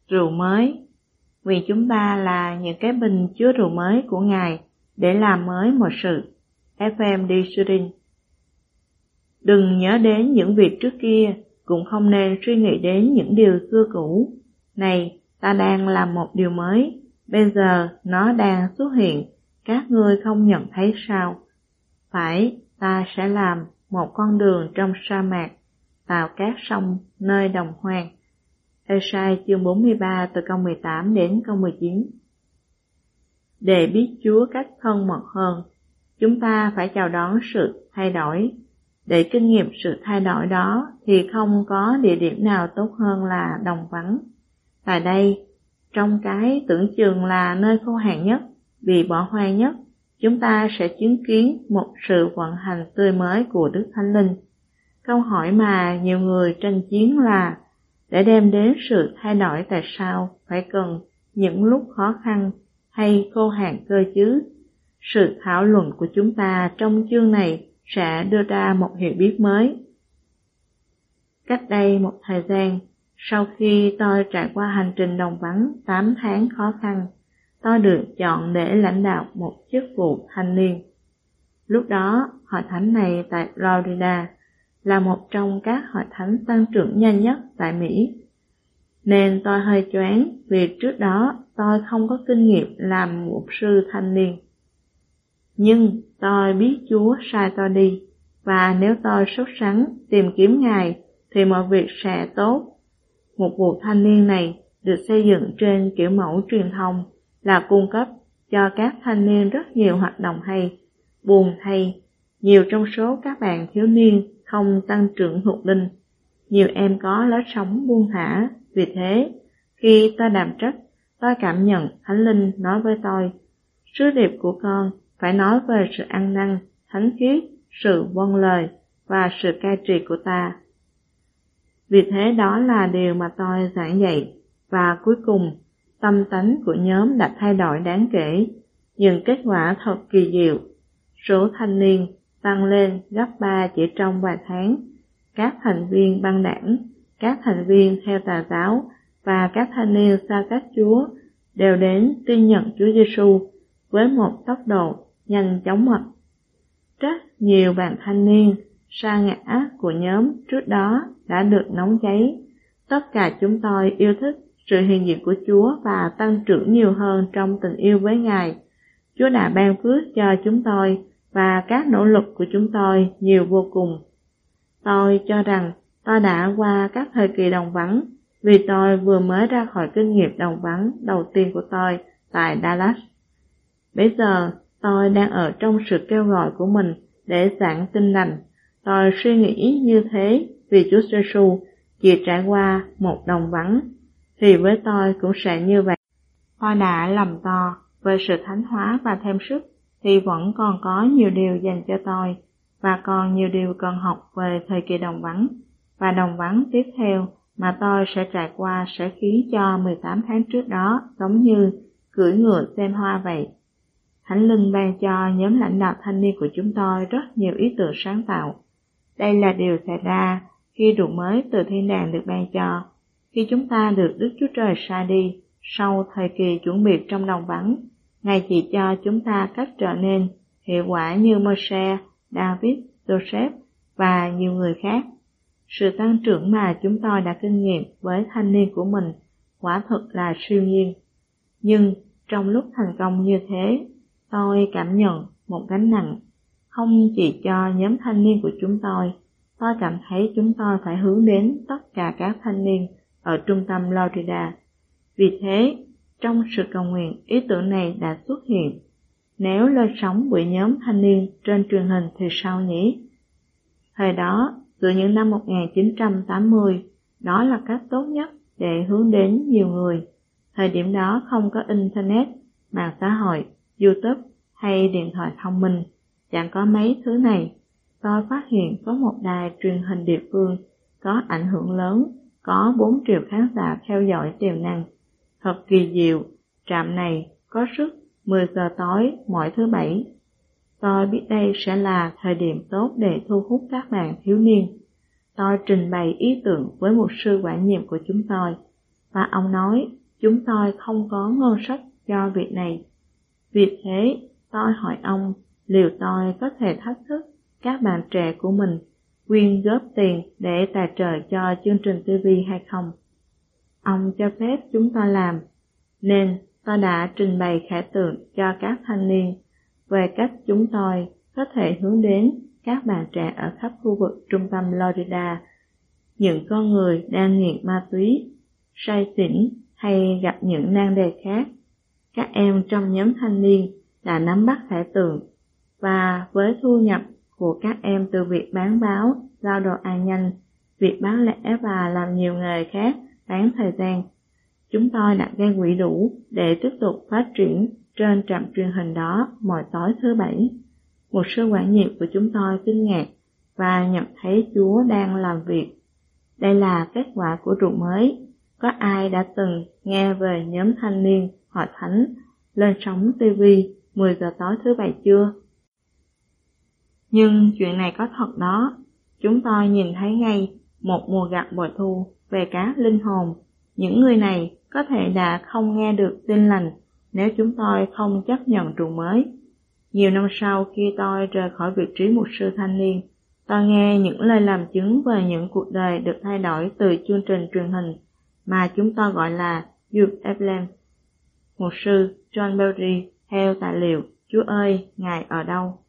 Rượu mới. Vì chúng ta là những cái bình chứa rượu mới của Ngài để làm mới một sự. F.M.D. Surin. Đừng nhớ đến những việc trước kia, cũng không nên suy nghĩ đến những điều xưa cũ. Này, ta đang làm một điều mới, bây giờ nó đang xuất hiện, các ngươi không nhận thấy sao? Phải, ta sẽ làm một con đường trong sa mạc, tạo các sông nơi đồng hoang. Ê-sai chương 43 từ câu 18 đến câu 19. Để biết Chúa cách thân mật hơn, chúng ta phải chào đón sự thay đổi. Để kinh nghiệm sự thay đổi đó thì không có địa điểm nào tốt hơn là đồng vắng. Tại đây, trong cái tưởng chừng là nơi khô hạn nhất, bị bỏ hoang nhất, chúng ta sẽ chứng kiến một sự vận hành tươi mới của Đức Thánh Linh. Câu hỏi mà nhiều người tranh chiến là, để đem đến sự thay đổi tại sao phải cần những lúc khó khăn hay khô hạn cơ chứ? Sự thảo luận của chúng ta trong chương này sẽ đưa ra một hiểu biết mới. Cách đây một thời gian, sau khi tôi trải qua hành trình đồng vắng 8 tháng khó khăn, tôi được chọn để lãnh đạo một chức vụ thanh niên. Lúc đó, hội thánh này tại Florida là một trong các hội thánh tăng trưởng nhanh nhất tại Mỹ. Nên tôi hơi choáng vì trước đó tôi không có kinh nghiệm làm mục sư thanh niên. Nhưng tôi biết Chúa sai tôi đi, và nếu tôi sốt sắng tìm kiếm Ngài thì mọi việc sẽ tốt. Một vụ thanh niên này được xây dựng trên kiểu mẫu truyền thông là cung cấp cho các thanh niên rất nhiều hoạt động hay. Buồn thay, nhiều trong số các bạn thiếu niên không tăng trưởng thuộc linh. Nhiều em có lối sống buông thả, vì thế, khi tôi đảm trách, tôi cảm nhận Thánh Linh nói với tôi, sứ điệp của con phải nói về sự ăn năn, thánh khiết, sự vâng lời và sự cai trị của ta. Vì thế đó là điều mà tôi giảng dạy, và cuối cùng, tâm tánh của nhóm đã thay đổi đáng kể, nhưng kết quả thật kỳ diệu. Số thanh niên tăng lên gấp 3 chỉ trong vài tháng. Các thành viên băng đảng, các thành viên theo tà giáo và các thanh niên xa cách Chúa đều đến tin nhận Chúa Giêsu với một tốc độ nhanh chóng mật. Rất nhiều bạn thanh niên sa ngã của nhóm trước đó đã được nóng cháy. Tất cả chúng tôi yêu thích sự hiện diện của Chúa và tăng trưởng nhiều hơn trong tình yêu với Ngài. Chúa đã ban phước cho chúng tôi và các nỗ lực của chúng tôi nhiều vô cùng. Tôi cho rằng tôi đã qua các thời kỳ đồng vắng vì tôi vừa mới ra khỏi kinh nghiệm đồng vắng đầu tiên của tôi tại Dallas. Bây giờ tôi đang ở trong sự kêu gọi của mình để giảng tin lành. Tôi suy nghĩ như thế vì Chúa Giêsu chỉ trải qua một đồng vắng, thì với tôi cũng sẽ như vậy. Tôi đã lầm to về sự thánh hóa và thêm sức, thì vẫn còn có nhiều điều dành cho tôi, và còn nhiều điều cần học về thời kỳ đồng vắng. Và đồng vắng tiếp theo mà tôi sẽ trải qua sẽ khiến cho 18 tháng trước đó giống như cưỡi ngựa xem hoa vậy. Thánh Linh ban cho nhóm lãnh đạo thanh niên của chúng tôi rất nhiều ý tưởng sáng tạo. Đây là điều xảy ra khi rượu mới từ thiên đàng được ban cho, khi chúng ta được Đức Chúa Trời sai đi sau thời kỳ chuẩn bị trong đồng vắng. Ngài chỉ cho chúng ta cách trở nên hiệu quả như Môi-se, David, Joseph và nhiều người khác. Sự tăng trưởng mà chúng tôi đã kinh nghiệm với thanh niên của mình quả thực là siêu nhiên. Nhưng trong lúc thành công như thế, tôi cảm nhận một gánh nặng, không chỉ cho nhóm thanh niên của chúng tôi cảm thấy chúng tôi phải hướng đến tất cả các thanh niên ở trung tâm Florida. Vì thế, trong sự cầu nguyện, ý tưởng này đã xuất hiện. Nếu lên sóng buổi nhóm thanh niên trên truyền hình thì sao nhỉ? Thời đó, từ những năm 1980, đó là cách tốt nhất để hướng đến nhiều người. Thời điểm đó không có Internet, mạng xã hội, YouTube hay điện thoại thông minh, chẳng có mấy thứ này. Tôi phát hiện có một đài truyền hình địa phương có ảnh hưởng lớn, có 4 triệu khán giả theo dõi tiềm năng. Thật kỳ diệu, trạm này có suất 10 giờ tối mỗi thứ Bảy. Tôi biết đây sẽ là thời điểm tốt để thu hút các bạn thiếu niên. Tôi trình bày ý tưởng với mục sư quản nhiệm của chúng tôi, và ông nói chúng tôi không có ngân sách cho việc này. Vì thế, tôi hỏi ông liệu tôi có thể thách thức các bạn trẻ của mình quyên góp tiền để tài trợ cho chương trình TV hay không. Ông cho phép chúng tôi làm, nên tôi đã trình bày khả tượng cho các thanh niên về cách chúng tôi có thể hướng đến các bạn trẻ ở khắp khu vực trung tâm Florida, những con người đang nghiện ma túy, say xỉn hay gặp những nan đề khác. Các em trong nhóm thanh niên đã nắm bắt khả tượng, và với thu nhập của các em từ việc bán báo, giao đồ ăn nhanh, việc bán lẻ và làm nhiều nghề khác bán thời gian, chúng tôi đã gây quỹ đủ để tiếp tục phát triển trên trạm truyền hình đó mỗi tối thứ Bảy. Một sư quản nhiệm của chúng tôi kinh ngạc và nhận thấy Chúa đang làm việc. Đây là kết quả của rượu mới. Có ai đã từng nghe về nhóm thanh niên Hội Thánh lên sóng TV 10 giờ tối thứ Bảy chưa? Nhưng chuyện này có thật đó. Chúng tôi nhìn thấy ngay một mùa gặt bội thu về các linh hồn. Những người này có thể đã không nghe được tin lành nếu chúng tôi không chấp nhận rượu mới. Nhiều năm sau, khi tôi rời khỏi vị trí mục sư thanh niên, tôi nghe những lời làm chứng về những cuộc đời được thay đổi từ chương trình truyền hình mà chúng tôi gọi là Youth Emblem. Mục sư John Berry theo tài liệu Chúa ơi, Ngài ở đâu?